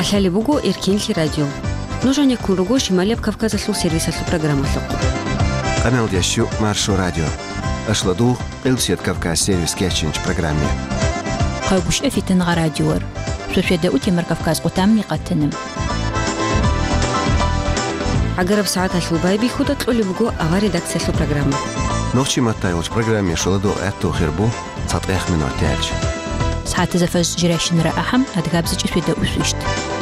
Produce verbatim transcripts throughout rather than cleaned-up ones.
Ахали бугу Иркинли радио. Нужно куругу Шималия Кавказа слу сервиса слу программа слу. Канал Ящу Маршу радио. Ашладу Элсет Кавказ сервис кешенч программе. Хагуш эфитен радиор. Шушеда утимер Кавказ утамни qattenim. Агараб саат ашлу байби худа тлули бугу ава редакция слу программа. Нохчи матайоч программе шладу этто хирбу сатрех минут тяльч. ساعات زفاز جراشن رأحم أدغابز جسويدا أسوشت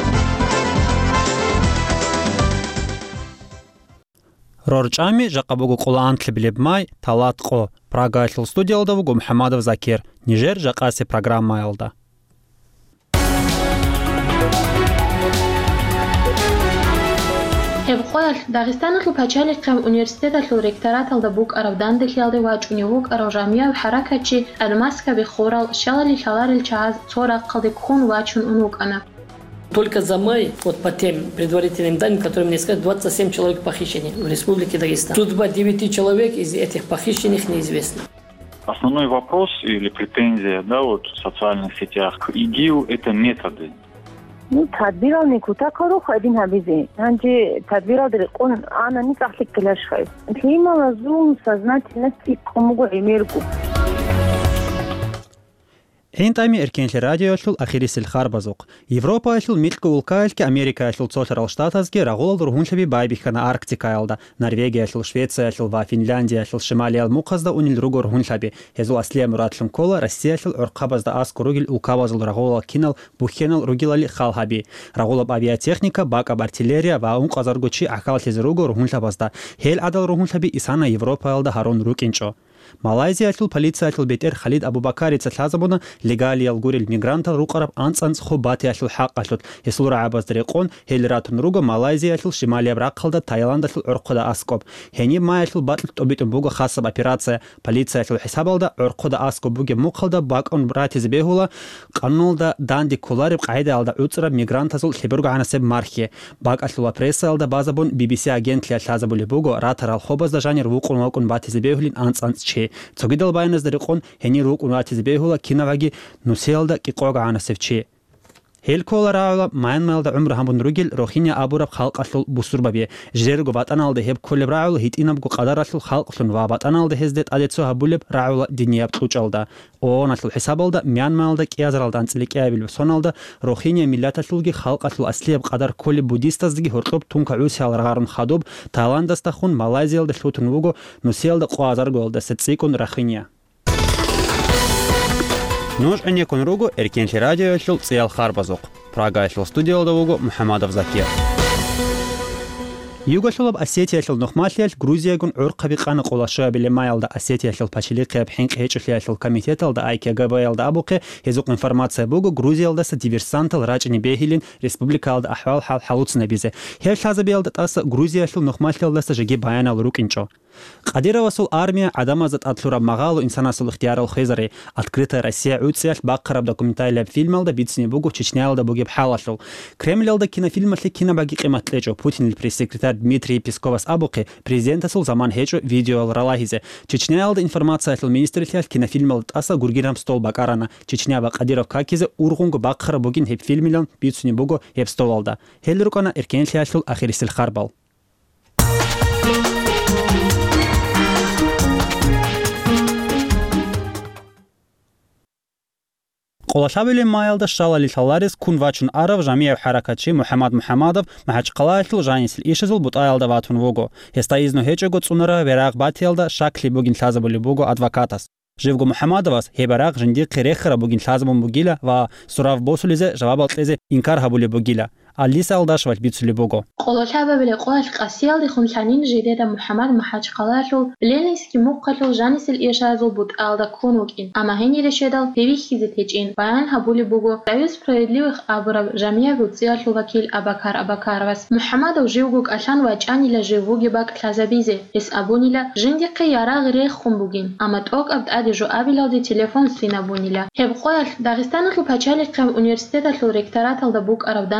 رورجامي جاقبوغو قولان تلبلب ماي تالاتقو براغاشل студиялда бугу Мухаммадов Закир Нижер жакаси программа алда. Хевқоял Дагестанлы пачаликам университетал ректорат алда бук аравдан дехялды вачунюк аражамия харакачи алмаска бихорал шалали шаларил час сорок калды кун вачун унук ана. Только за май, вот по тем предварительным данным, которые мне сказали, двадцать семь человек похищены в Республике Дагестан. Судьба девяти человек из этих похищенных неизвестна. Основной вопрос или претензия, да, вот в социальных сетях к ИГИЛ – это методы. Ну, тадбирал никуда кору ходим хабизе. Анже тадбирал дер он ана не кахлик клашхай. Клима зум сознательности комуго эмерку. Эйнтами эркенли радио шул ахирисил харбазук. Европа шул милку улкаалки, Америка шул цоларал штатазги, рагул дургуншаби байбихана Арктика алда. Норвегия шул Швеция шул ва Финляндия шул Шималия муқазда унил ругур хуншаби. Хезу аслия мурат шум кола, Россия шул урқабазда аску ругил улкабазул рагула кинал бухенал ругилали халхаби. Рагулаб авиатехника, бакаб артиллерия ва унқазаргучи ахал хез ругур хуншабазда. Хел адал ругуншаби исана Европа алда харун рукинчо. Малайзия шул полиция шул бетер Халид Абубакари цалазабуна легали алгурил мигранта рукараб анцанц хубати шул хаққа шул есура абаз дриқон хелратун руга Малайзия шул Шималия брақалда Таиланда шул урқуда аскоп хени май шул батл тобитун буга хасаб операция полиция шул хисабалда урқуда аскоп буге муқалда бакон братиз бехула қаннулда данди кулариб қайда алда уцра мигранта шул хибурга анасеб мархи бак шул пресса алда базабун би би си агент ля шазабули буго ратарал хобазда жанер вуқун вуқун батиз бехулин анцанц Цогидал байназ дариқон хени рук унатиз бехула кинаваги нуселда киқога анасевчи. Хелкола раула майнмалда умра хамбун ругил рохиня абураб халқ аслул бусурбаби. Жрерго ватаналда хеб колеб раула хитинабгу қадар аслул халқлун ва ватаналда хездет адетсо хабулеб раула диньяб тучалда. Он аслул хисабалда мянмалда киязралда анцликиябил соналда рохиня миллат аслулги халқ аслул аслияб қадар колеб буддистаздги хурқоб тунка усял ргарун хадуб Таиландастахун Малайзиялда шлутун вуго нуселда қуазарголда сецикун рахиня. Нож анекон ругу эркенли радио шул циял харбазук. Прага шул студиялда бугу Мухаммадов Закир. Югослав Осетия шул нохматлиал Грузия гун урқаби қаны қолаша биле майалда Осетия шул пачилиқи бхинқ хечули шул комитеталда айкгбалда абуқи хезуқ информация бугу Грузиялда са диверсантал рачни бехилин республикалда ахвал хал халуцна бизе. Хел шазабиалда таса Грузия шул нохматлиалда са жиги баянал рукинчо. Қадирова сул армия адамазат атлура магалу инсанасул ихтиярал хизари. Открытая Россия уциял баққараб документалия фильмалда битсини бугу Чечнялда бугиб халашул. Кремлялда кинофильмасли кинобаги қиматлечо. Путин пресс-секретарь Дмитрий Песковас абуқи президента сул заман хечо видео ралахизе. Чечнялда информация сул министрлиял кинофильмалда аса гургирам стол бақарана. Чечнява Қадиров какизе ургунгу баққара бугин хеп фильмилон битсини бугу хеп столалда. Хелрукана эркенлиял сул ахирисил харбал. Қолашабили майалда шалали шаларис кун вачун арав жамия харакачи Мухаммад Мухаммадов махач қалайшл жанисил ишизул бутаялда ватун вуго. Хестаизну хечего цунара верақ батиялда шакли бугин шазабули буго адвокатас. Живго Мухаммадовас хебарақ жинди қирехра бугин шазабун бугила ва сурав босулизе жавабалтлезе инкар хабули бугила. Алиса алдашвал бицули буго. Қолашаба биле қолаш қасиялди хумшанин жидеда Мухаммад махач қалашул ленинский муққалул жанисил ишазул бутаялда кунукин. Ама хени решедал певихизи течин баян хабули буго. Союз справедливых абураб жамия вуциялул вакил Абакар Абакаровас. Мухаммадов живгук ашан вачанила живуги бак тлазабизе. Ис абунила жинди қияра грех хумбугин. Ама ток абд адижу абилалди телефон свин абунила. Хебқоял Дагестанлы пачаликам университетал ректорат алда бук аравдан дехял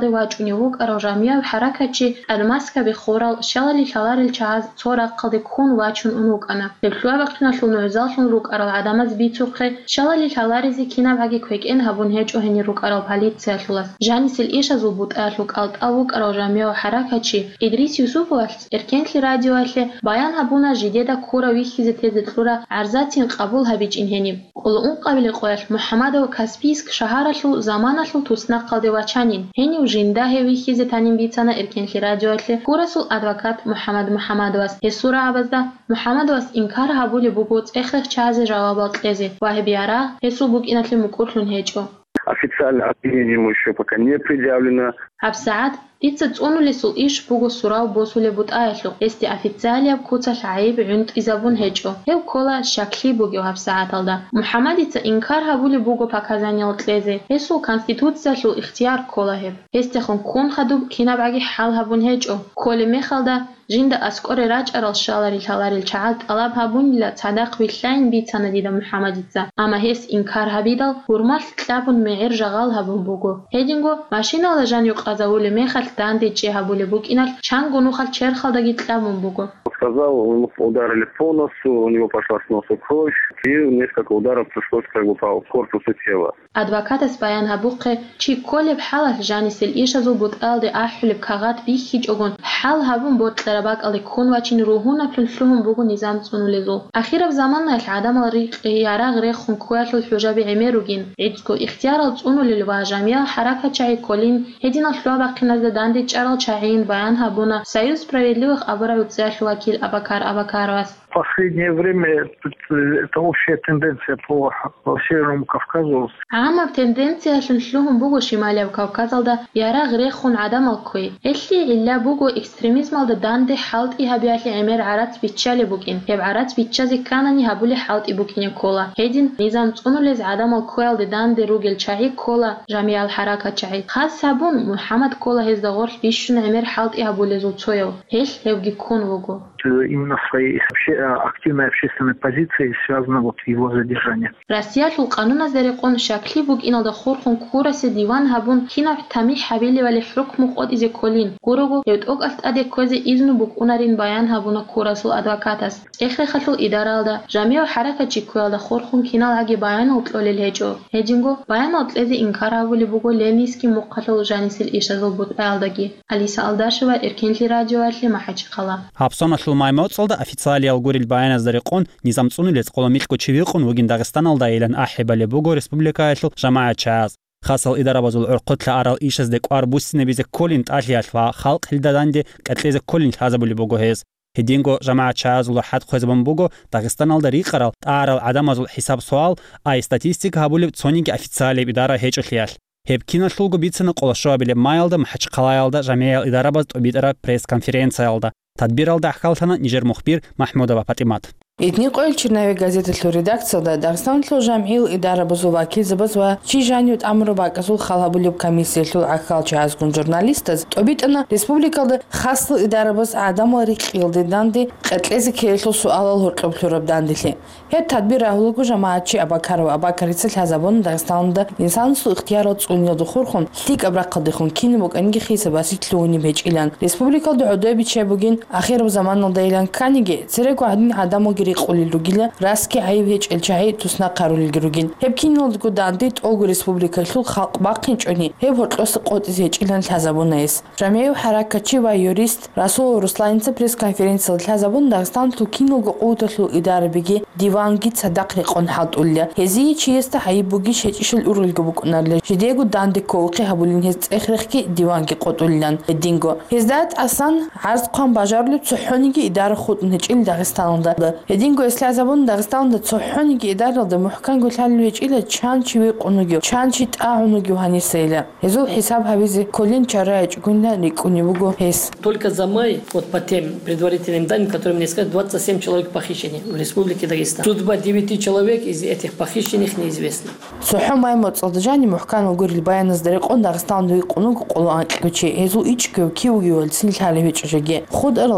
алды вачуни вук арожамия харакачи алмаска бихорал шалали шаларил чаз цора қалди кун вачун унук ана леплуа вaqtina шлуну залшун рук арал адамаз бицухе шалали шаларизи кина ваги квек эн хабун хеч oheni рук арал полиция шлас жанисил иша зубут алук алт авук арожамия харакачи идрис юсуфов эркенли радио алле баян хабуна жидеда кура вихизе тезетлура арзатин қабул хабич инхени улун қабили қоял мухаммадов каспийск шаҳаралу заманалу туснақ қалди вачанин хени ужинда хевихизе танин бицана эркенли радио алле курасул адвокат мухаммад мухаммадовас хесура абазда мухаммадовас инкар хабули бугуц эхлех чазе жавабат лезе вахибиара хесу бук инатле мукурлун хечо официально обвинение ему еще пока не предъявлено. Абсаат Ица цонули сул иш бугу сурав босуле бут айлу. Эсти официалия куца шаиб юнт изабун хечо. Хев кола шакли буги в абсааталда. Мухаммад ица инкар хабули бугу показания тлезе. Эсу конституция лу ихтияр кола хев. Эсти хон кун хадуб кина баги хал хабун хечо. Коли мехалда жинда аскоре рач арал шалари шалари чаалт алаб хабун ла цадақ виллайн бицана дида Мухаммад ица. Ама хес инкар хабидал хурмал тлабун меир жагал хабун бугу. Хединго машина ла жан юқазаули мехал Данди чехабули букинал чангу нухал черхал да гитлямун бугу. Сказал, ему ударили по носу, у него пошла с носа кровь, и несколько ударов пришлось как бы по корпусу тела. Адвокат Спаян Хабуқе, чи колеб халах жанисил ишазу бут алди ахлиб кагат бихич огон, хал хабун бут ларабак алди кун вачин рухуна плюншлухун бугу низам цунулизу. Ахира в заманна их адам алрик яраг рехун куятлу хужаби эмеругин, идско ихтияр цунулил важамия харака чай колин, хедина шлуа бақиназда данди чарал чаин Баян Хабуна, союз справедливых оборонцев вакил Абакар Абакарвас. В последнее время это общая тенденция по, по Северному Кавказу. Ама тенденция шуншлухун бугу Шималия Кавказалда яра грехун адам алкой. Элли илля бугу экстремизм алда данде халт и хабиатли эмер арат бичали бугин. Хеб арат бичази канани хабули халт и бугине кола. Хедин низам цунулез адам алкой алда данде ругел чаи кола жамиал харака чаи. Хас сабун Мухаммад кола хездагор бишун эмер халт и хабули зуцоев. Хел хевги кун бугу. Именно своей активной общественной позицией связано вот его задержание. Россия шул кануна зарекон шакли буг иналда хорхун кураси диван хабун хина тами хабили вали хукму қод изе колин. Гурогу ед ог аст аде козе изну буг унарин Баян Хабуна курасул адвокатас. Эхле хатул идаралда жамио харака чикуалда хорхун кинал аги Баян утлолил хеджо. Хеджинго Баян утлези инкар хабули бугу ленийский муққатул жанисил ишазул буд алдаги. Алиса Алдашева, Эркенли радио алли махачқала. Хапсона шлумай моцалда официалия алгурил Баян аздарикон низам цунилец қоламилко чивиқун вогин Дагестан алда илан ахибали бугу республика алл жамаат чаз. خاصل إدارة بزول عقد لعرال إيشز دك أربوس نبيز كلين تأشياء فا خلق هلدان دي كتليز كلين هذا بولي بوجو هيز هدينغو جماعة شاز ولا حد خوز بنبوجو داغستان الدري قرال تعرال عدم أزول حساب سؤال أي ستاتستيك هبولي تسونيك أفيتسالي بإدارة هيج أخيال هب كنا شلوجو بيتسنا قلشوا بلي مايلدا محج قلايلدا جميع الإدارة بز بإدارة بريس كونفرنسيا يلدا تدبير الدا حكالتنا نيجر مخبير محمود وفاطمات Идни qoil Чернове газеты тлу редакцияда Дагестан тлу жамил идара базуваки забазва чи жанют амруба казул халабулюб комиссия тлу акал чазгун журналистаз тобитана республикада хасл идара баз адам рикилди данди qatlezi kellu sualal hurqib tlurab dandili he tadbir ahlugu jamaatchi Abakarova Abakaritsa hazabun Dagestanda insan su ixtiyarat sunyodu khurxun lik abraqadixun kinibuk angi khisa basitluni bej ilan республикада udabi chebugin akhir zamanında ilan kanigi tsirek wadin adamu قوليلوجيلا راسكي عيبهج الجاي تسنا قاروليلوجين هبكين ولدكو دانديت أوغو ريسبوبليكا شو خلق باقين جوني هب هرقص قوت زيج إلى الحزبون ناس جميع حركة شيوا يوريست رسول روسلاين بريس كونفرنس الحزبون داغستان تو كينو قوت لو إدارة بيجي ديوان جيت صدق لقون حد أوليا هزي شيست عيبوجي شيش الأورل جبوك نارل جديجو داندي كوقي هبولين هز إخرخي ديوان جي قوت أوليان الدينجو هزدات أصلا عرض قام بجارلو تسحونيجي إدارة خود نهج إلى داغستان دا دينجو إسلازبون داغستان دا تصحونيجي إدارة دا محكان قلت هالويج إلى تشان شوي قنوجو تشان شيت أعنوجو هني سيلا هزو حساب هبيزي كلين شرايج قلنا نيكوني بوجو هس. Только за май, вот по тем предварительным данным, которые мне сказали, двадцать семь человек похищены в Республике Дагестан. Судьба девяти человек из этих похищенных неизвестна. صحو ماي متصدجاني محكان وقول البيان الزرق أن داغستان دوي قنوج قلوان كوتشي هزو إيش كيو كيو يول سنة هالويج أجي خود أرل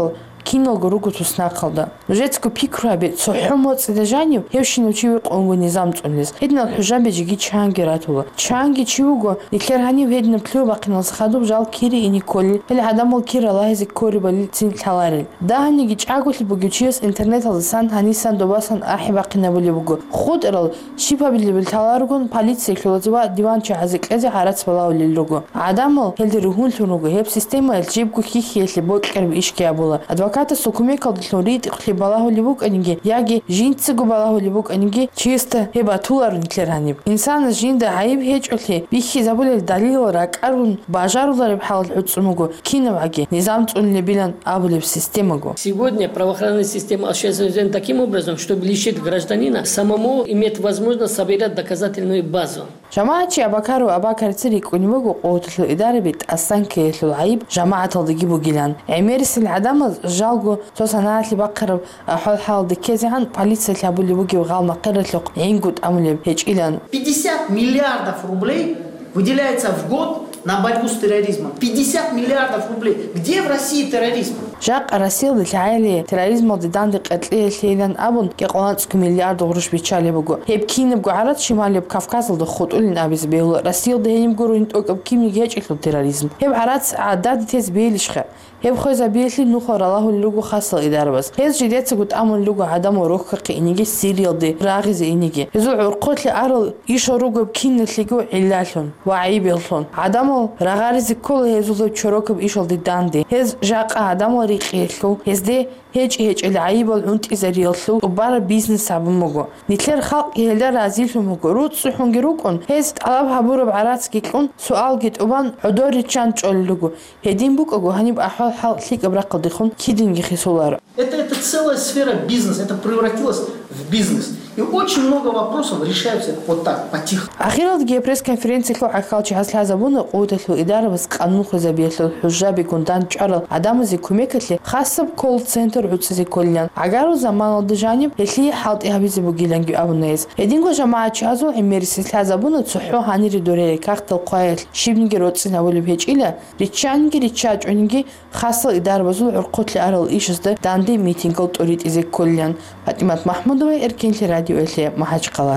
кино гуругу туснахалда жецку пикрабе цохмо цедажани евшин учи қонгу низам цунлис эдна хужабе жиги чанги ратула чанги чуго иклерхани ведна плюба қинас хаду жал кири и николи или адамол кира лайзи кори бали цин талари дани ги чагули бугичис интернет алсан ханисан добасан ахиба қинабули буго худ рал шипа били бил таларгун полиция клозва диван чазик эзе харац балаули луго адамол хелди рухун тунуго хеп система элжибгу хихели боткер ишке була адвоката сукумекал длорит хлебалаули буг анги яги жинцгу балаули буг анги чисто хеба тулар никлерани инсан жинда айб хечуле бихи забулел далил ракарун бажарулар бхал уцмуго кинаваги низам цунле билан абулев системаго. Сегодня правоохранная система осуществляется таким образом, чтобы лишить гражданина самому иметь возможность собирать доказательную базу. جماعة أباكارو أباكار تريك ونمجو قوتلو إدارة بيت أسانكي العيب جماعة تلقيبو جيلان عميرس العدم جالجو توصنات اللي بقرب حول حال دكيزي عن полиция اللي أبولي بوجي وغال مقرت لق ينقد أملي هيج إلان пятьдесят миллиардов рублей выделяется в год на борьбу с терроризмом. пятьдесят миллиардов рублей. Где в России терроризм? جاق الرسيل العالي терроризм ضد قتليه ليلان أبون كقوانتك مليار دورش بيتشالي بقو هيبكين بقو عرض شمالي بكافكاز الدخوت قولين أبيز بيهو الرسيل ده يمقروا ينتوك بكيم يجيج إكلو التروريزم هيب عرض عداد تيز بيلشخة هيب خوزا بيلي نخور الله اللوغو خاصة الإدارة بس هيز جديد قد أمون اللوغو عدم وروخقي إنيجي سيريال دي راغز إنيجي هزو عرقوت لأرل يشاروغو بكين نتلقو علالون وعيبيلون عدم راغارز كل هزو تشروك بإيشال دي داندي هز جاق عدم ريقيلو هز دي هيج هيج العيب والعنت إذا ريالو وبار بيزنس عبموغو نتلر خلق يهلا رازيل مغو روت سوحون جروكون هز طلب هبورو بعرات كيكون سؤال جت أبان عدوري تشانش اللوغو هدين بوك أجو هني بأحوال حال ليك أبرق دخون كيدين يخسولار. Это это целая сфера бизнеса, это превратилось в бизнес. И очень много вопросов решаются вот так, потихо. أخيرا تجي بريس كونفرنس لو عكالش حصل هذا بنا قوة لو إدارة بس قانون خزابيت لو الحجاب يكون دان شعر عدم زي كوميكتلي خاصة بكول سنتر عود زي كليان عجارو زمان الدجانب اللي حاط إيها بيزي بقيلان جو أبو نايز هدينكو جماعة شازو إميرس هذا بنا تصحو هاني ردوري كاخت القايل شيبنجي روتسين أولي بهج إلى ريتشانجي ريتشاج عنجي خاصة إدارة بزو عرقوت لأرل إيشز ده داندي ميتينجو توريد إزي كليان فاطمة محمود وإركين لراديو إلي محاج قلار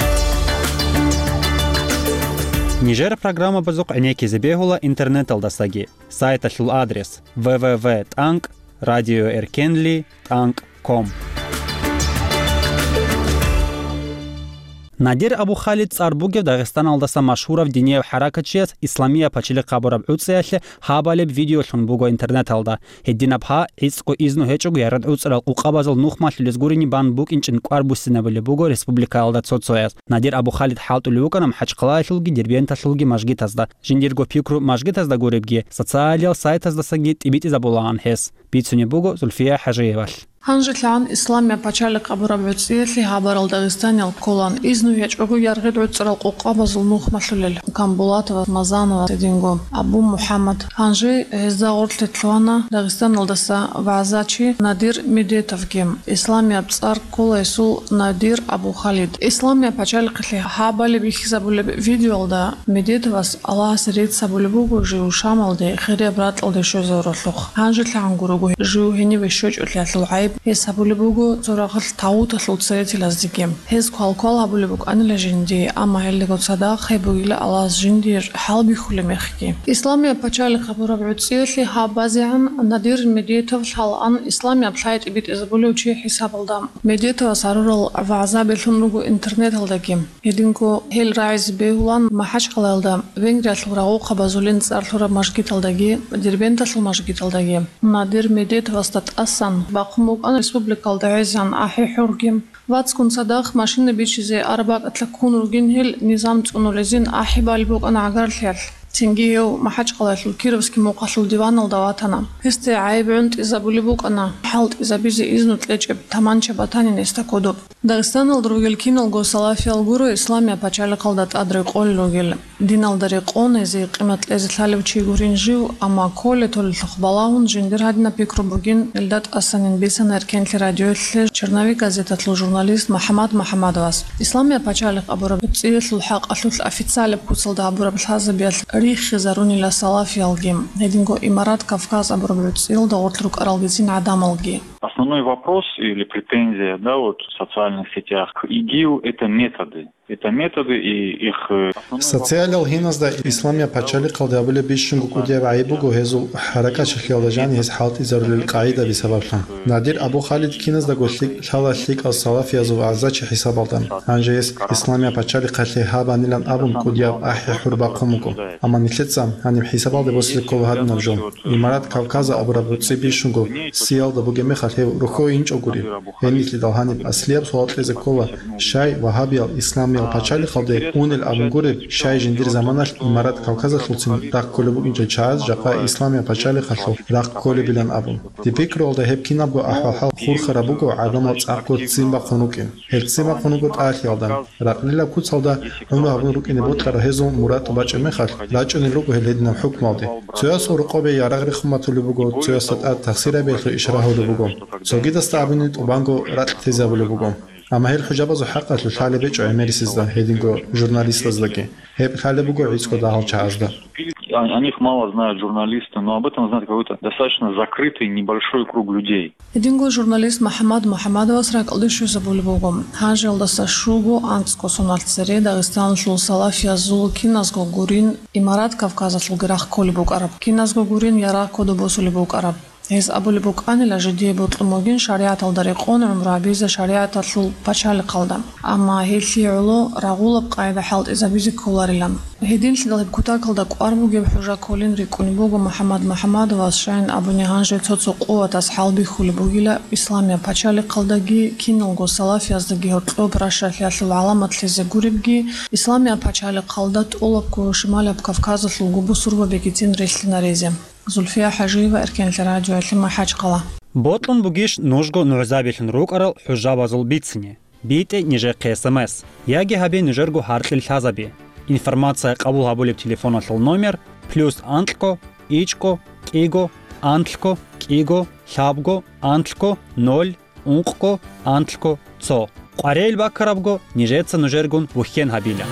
Нижер программа базук анеки забегула интернет алдасаги. Сайт ашлул адрес дабл ю дабл ю дабл ю точка танк радио эркенли танк точка ком. Надир Абу Халид Царбугев Дагестан алдаса машһурав динияв харакатчият исламия пачили қабураб уцеяхле хабалеб видео лхунбуго интернет алда. Хеддинабха ицқу изну хечуг ярад уцрал уқабазал нухмаш лизгурини банбук инчин қварбусинабили буго республика алда цоцояс. Надир Абу Халид халту люканам хачқалаахилги дербиенташлги мажгитазда. Жиндирго пикру мажгитазда гурибги. Социалиал сайтазда сагит ибит изабулаан хес. Бицуни буго Зульфия Хажиевал. هنجتلان إسلاميا بچالق أبو ربعتسيت لي هابرال داغستان الكولان إذنو يجعو يرغد عطر القوقابة زلنوخ مثلل كامبولات ومزان وتدينغو أبو محمد هنجي هزا غورت لتلوانا داغستان الدسا وعزاتشي نادير ميديتف جيم إسلاميا بصار كولا يسول نادير أبو خالد إسلاميا بچالق لي هابالي بيخزابو لب فيديو الدا ميديتفاس الله سريد سابو لبوغو جيو شامل دي خيري برات الدي شو زورتلوخ هنجتلان غوروغو جيو هني وشوج أتلاتلو عيب هس هبولبوغو زورغل تاوت لوتسيتي لازديكيم هس كوالكول هبولبوغ أنا لجندي أما هلقو صدا خيبوغيلا ألاز جندير حالبي خلمخكي إسلاميا بچالي خبر بعتسيت لي هابازيان نادير ميديتوف حالان إسلاميا بلايت إبيت إزبولوچي حساب الدام ميديتو سارورل وعزاب الفنوغو إنترنت الدكيم يدينكو هيل رايز بيهولان محاج قلالدام وينغريات لراغو قبازولين سارتلورا مشغيت الدكي ديربينتاسل مشغيت الدكي نادير ميديتو استات أسان باقموغ أنا ريسبوبليكا الدعيزيان أحي حورجيم واتسكون صداق ماشين بيشيزي أرباك أتلكون رجين هيل نظام تقنوليزين أحي بالبوغ أنا عقار الحيال تنجيو ما حاج قلت الكيروسكي موقف الديوان الدواتنا هستي عيب عند إذا بوليبوك أنا حالت إذا بيزي إذنو تلجب تمان شباتاني نستكودوب داغستان الدروغل كين الغو صلافي الغورو إسلاميا بچالي قلدت أدري قول لوغل Динал дариқон эзи қимат лези лалевчи гурин жив, ама коле толь лухбалаун жиндир хадина пикрубугин элдат асанин бесан эркенли радиотле Чернови газетатлу журналист Мухаммад Мухаммадовас. Исламия пачалиқ абура бутсиет лухақ атлул официале пуцалда абура бхазабиал рихи заруни ла салафи алгим. Хединго Имарат Кавказ абура бутсил да отлук аралгизин адам алги. Основной вопрос или претензия, да, вот в социальных сетях к ИГИЛ – это методы. Это методы и их... Социалил гиназда исламия пачали қалды абылы бишшунгу кудия вайбугу хезу харака шахиалажани хез халти зарулил қаида бисабабла. Надир Абу Халид киназда гошлик шалашлик аз салафи азу азачи хисабалдан. Анже ес исламия пачали қатли хаба нилан абун кудия ахи хурба қумуку. Ама нилетсам, аним хисабалды босли кол хад навжом. Имарат Кавказа абура буци бишшунгу сиялда бугеме хатхев рухо инч огури. Хенитли далханиб аслияб суатлезе кола шай вахабиял ислам Мел пачали халде унел абунгуре шай жиндир заманаш Имарат Кавказа хулцин так колебу инча час жақа исламия пачали халху рак коле билан абун дипик ролда хепкина бу ахал хур харабуго агама цақо цимба хунукин хел цимба хунуго тахи алдан рақлила куцалда уну абун рукине ботара хезон мурат баче мехал лачони руго хеледна хукмалди цяс урқобе ярагри хуматулубуго цясат ат тахсира бехло ишрахулубуго согидаста абунит убанго рат тезабулубуго Ама хел хужаба зо хақqa лхале бечо эмерисизда хединго журналистаздagi хеп хале буго ицко дахал чаазда. О них мало знают журналисты, но об этом знает какой-то достаточно закрытый небольшой круг людей. Хединго журналист Мухаммад Мухаммадовас рақлишу забулбугом. Ханжел даса шуго антско соналтсере Дагестан шул салафия зул киназго гурин Имарат Кавказа лгирах колибуг араб. Киназго гурин яра коду босулибуг араб. Ez abulibuk anila jiddiye butlumugin şariat aldariqon umrabiza şariat atlu paçali qalda. Amma helsi ulu ragulab qayda halt izabizik kolarilam. Hedin sidalib kutakılda qarbu geb huja kolin rikunibugu Muhammad Muhammadovas şayn abunihanje tsotsu quvat as halbi khulibugila İslamiya paçali qaldagi kinolgo salafiyazdagi hotlob rashahliatlu alamatli zaguribgi İslamiya paçali qaldat olabku Şimalab Kavkazatlu gubu surba bekitin reslinarezi. Зульфия Хажиева, Эркенли радио, Элима Хачкала. Ботлон бугиш нужго нугзабилин рукарал хужаба зулбитсини. Бите ниже КСМС. Яги хаби нижергу хартлил хазаби. Информация кабул хабулив телефона шел номер плюс антлко, ичко, киго, антлко, киго, хабго, антлко, ноль, унқко, антлко, цо. Қарел бакарабго нижеца нужергун вухен хабиля.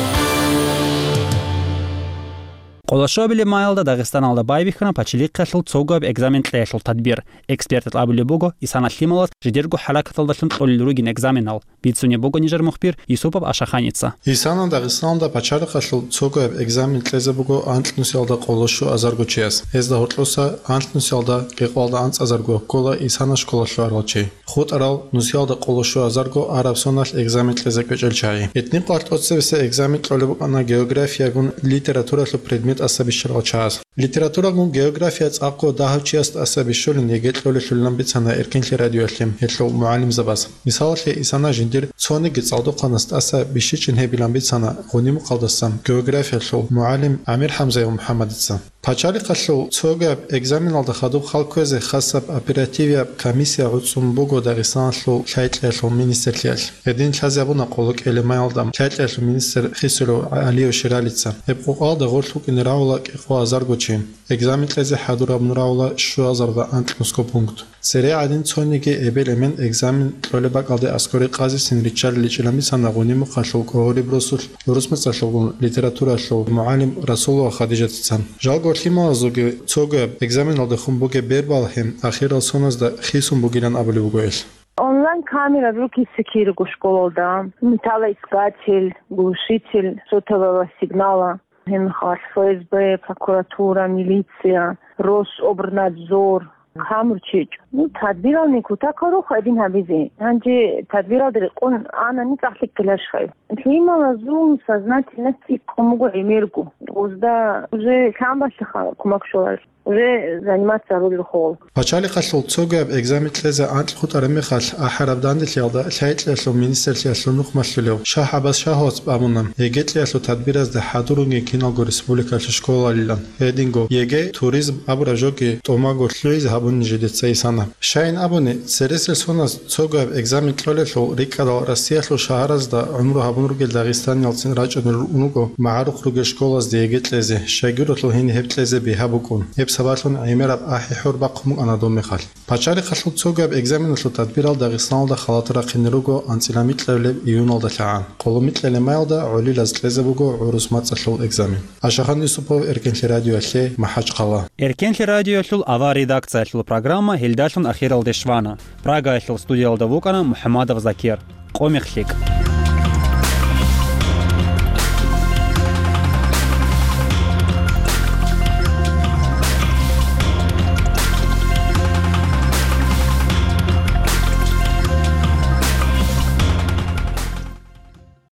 Қолашобили майлда Дагестан алда байбихана пачилик қашыл цогаб экзамен тлешыл тадбир. Экспертет абули буго и санатлималат жидергу халакаталдашлын толлиругин экзамен ал. Битсуне буго нижер мухбир Юсупов Ашаханица. Исана Дагестанда пачали қашыл цогаб экзамен тлезе буго антлнусиалда қолошу азаргу чиас. Эзда хотлуса антлнусиалда геқвалда анц азаргу кола исанаш қолошу аралчи. Худ арал нусиалда қолошу азаргу арабсонаш экзамен тлезе көчелчаи. Этнип ларт отсевесе экзамен тлолебу ана география гун литература предмет асабишрал час. Литература гун география цақо дахавчиаст асабишулин егетлоли шулнам бицана эркенли радиошлим хетло муалим забас. Мисал ше исана жиндир цони гицалду қанаст асабишичин хебилам бицана гуним қалдастам география шул муалим Амир Хамзаев Мухаммадица. Пачали қашлу цогаб экзамен алда хадуб халкөзе хасаб оперативия комиссия уцум буго Дагестан шлу шайтлешлу министрлиал. Един чазябуна қолук элемай алдам шайтлешлу министр Хисулу Алиев Ширалица. Еб алда гошлук инраула кихва азаргучи. Экзамен тлезе хадура бнураула шу азарга антлнуско пункт. Сере один цониги эбелемен экзамен тлолебак алде аскори қази синричар личилами санагуниму қашлу когори бросул урусмецашлу литература шлу муалим Расулова Хадижатицан. Жалго Хима зуги цога экзамен алды хумбуге бербалхем ахирал соназда хисум бугилан абулугоэл. Онлайн камера в руки секиру школода. Металлоискатель, глушитель сотового сигнала. МХАТ, ФСБ, прокуратура, милиция, Рособрнадзор. Хамурчич. Ну, тадбирал никута карух один хабизи. Анже тадбирал дырикон ана не цахлик келашхай. Клима лазум сознательности комуго эмергу. Узда уже хамбашлиха кумакшолар. уже заниматься ролью холл. Пачали хашл цогаб экзамен тлезе антл хутареме хал ахарабданди тлялда тлайтлешло министрлешло нухмашлулев шахабас шахос бамунам егетлешло тадбираз да хадурунги киналго республика школа лилан эдинго еге туризм абражоки томаго тлуиз хабун жидеца исана шайн абуни цересел сонас цогаб экзамен тлолешло рикадал россияшло шахараз да умру хабунургел дагестан ялцин рачонур унуго маарух руге школас да егетлезе шагюротло хини хептлезе бихабукун سباتون عمرب أحي حور بقهم أنا دوم خال. بچاری خشل توجب إجزامن شو تدبیر ال داغستان دا خاطر قنروجو أنتلاميت لولب يونال دا كعان. قلوميت للمايل دا علي لازلزة بوجو عروس مات سلول إجزامن. عشان يسوبو إركن راديو أشلي محج قلا. إركن راديو شل أوا редакция شل программа هيلداشون أخير الدشوانا. براغا شل استوديو الدوكانا محمد وزكير. قومي خليك.